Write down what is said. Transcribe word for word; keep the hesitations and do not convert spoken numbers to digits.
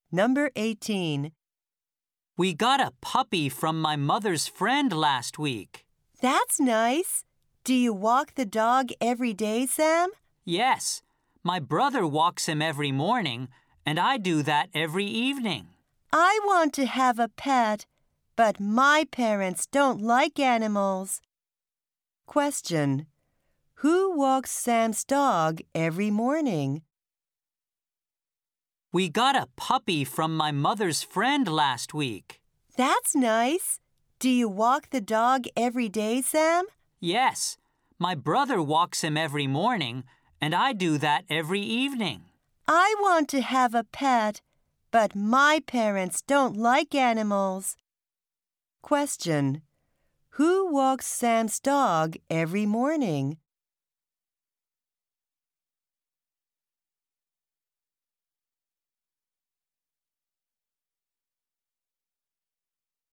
Number eighteen. We got a puppy from my mother's friend last week. That's nice. Do you walk the dog every day, Sam? Yes, my brother walks him every morning, and I do that every evening. I want to have a pet, but my parents don't like animals. Question. Who walks Sam's dog every morning? We got a puppy from my mother's friend last week. That's nice. Do you walk the dog every day, Sam? Yes, my brother walks him every morning, and I do that every evening. I want to have a pet, but my parents don't like animals. Question. Who walks Sam's dog every morning?